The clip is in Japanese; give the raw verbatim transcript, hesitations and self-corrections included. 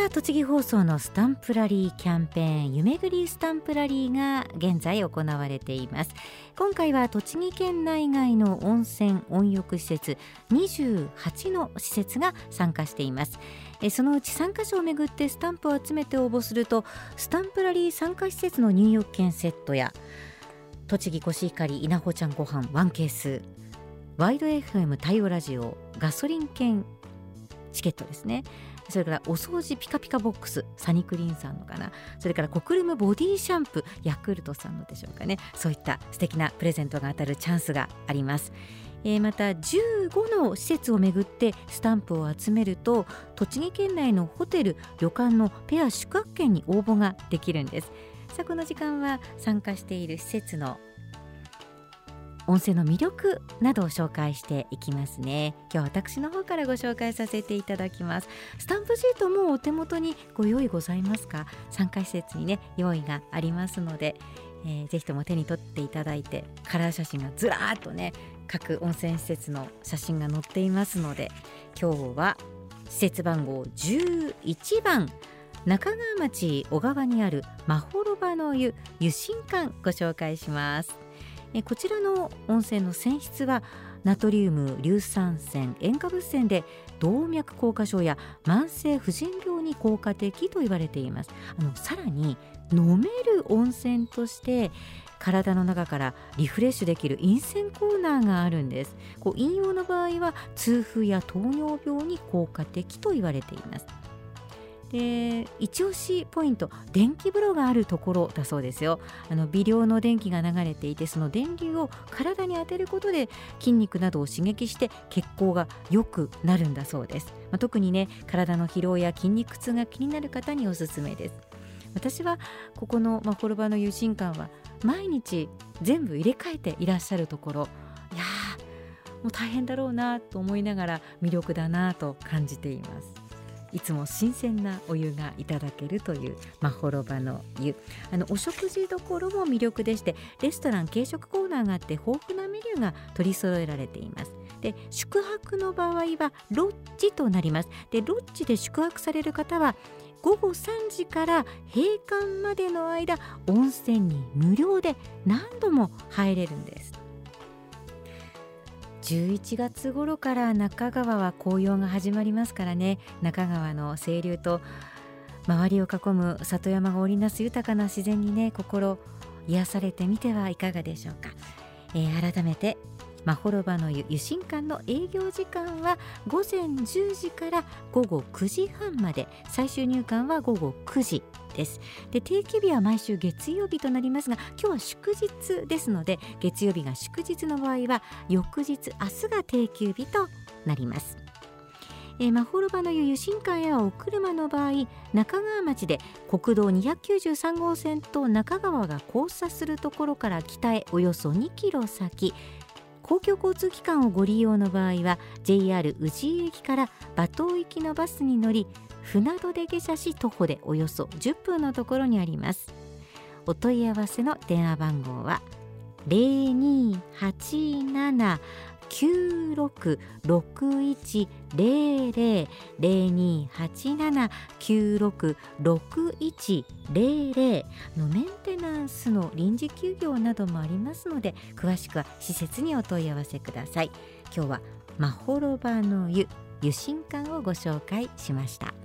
あ栃木放送のスタンプラリーキャンペーン夢ぐりスタンプラリーが現在行われています。今回は栃木県内外の温泉温浴施設にじゅうはちの施設が参加しています。えそのうちさんカ所をめぐってスタンプを集めて応募するとスタンプラリー参加施設の入浴券セットや栃木コシヒカリ稲穂ちゃんご飯ワンケース、ワイド エフエム 太陽ラジオガソリン券チケットですね、それからお掃除ピカピカボックスサニクリーンさんのかな、それからコクルムボディシャンプヤクルトさんのでしょうかね、そういった素敵なプレゼントが当たるチャンスがあります。えー、またじゅうごの施設をめぐってスタンプを集めると栃木県内のホテル旅館のペア宿泊券に応募ができるんです。さあこの時間は参加している施設の温泉の魅力などを紹介していきますね。今日は私の方からご紹介させていただきます。スタンプシートもお手元にご用意ございますか？参加施設にね用意がありますので、えー、ぜひとも手に取っていただいてカラー写真がずらーっとね各温泉施設の写真が載っていますので、今日は施設番号じゅういちばん中川町小川にあるまほろばの湯湯神館ご紹介します。えこちらの温泉の泉質はナトリウム硫酸泉塩化物泉で動脈硬化症や慢性婦人病に効果的と言われています。あのさらに飲める温泉として体の中からリフレッシュできる飲泉コーナーがあるんです。こう飲用の場合は痛風や糖尿病に効果的と言われています。で一押しポイント、電気風呂があるところだそうですよ。あの微量の電気が流れていて、その電流を体に当てることで筋肉などを刺激して血行が良くなるんだそうです。まあ、特にね体の疲労や筋肉痛が気になる方におすすめです。私はここのまほろばの湯神館は毎日全部入れ替えていらっしゃるところ、いやーもう大変だろうなと思いながら魅力だなと感じています。いつも新鮮なお湯がいただけるというまほろばの湯、あのお食事どころも魅力でして、レストラン軽食コーナーがあって豊富なメニューが取り揃えられています。で宿泊の場合はロッジとなります。でロッジで宿泊される方はごごさんじから閉館までの間温泉に無料で何度も入れるんです。じゅういちがつ頃から中川は紅葉が始まりますからね、中川の清流と周りを囲む里山が織りなす豊かな自然にね心癒されてみてはいかがでしょうか。えー、改めてまほろばの湯湯神館の営業時間はごぜんじゅうじからごごくじはんまで、最終入館はごごくじです。で定休日は毎週月曜日となりますが、今日は祝日ですので月曜日が祝日の場合は翌日明日が定休日となります。えー、まほろばの湯湯神館へはお車の場合、中川町で国道にひゃくきゅうじゅうさんごうせんと中川が交差するところから北へおよそにキロ先、公共交通機関をご利用の場合は ジェイアール 宇治駅から馬東行きのバスに乗り船戸で下車し徒歩でおよそじゅっぷんのところにあります。お問い合わせの電話番号は ゼロにーはちななきゅうろくろくいちゼロゼロ ゼロにーはちななきゅうろくろくいちゼロゼロ のメンテナンスの臨時休業などもありますので、詳しくは施設にお問い合わせください。今日はまほろばの湯湯神館をご紹介しました。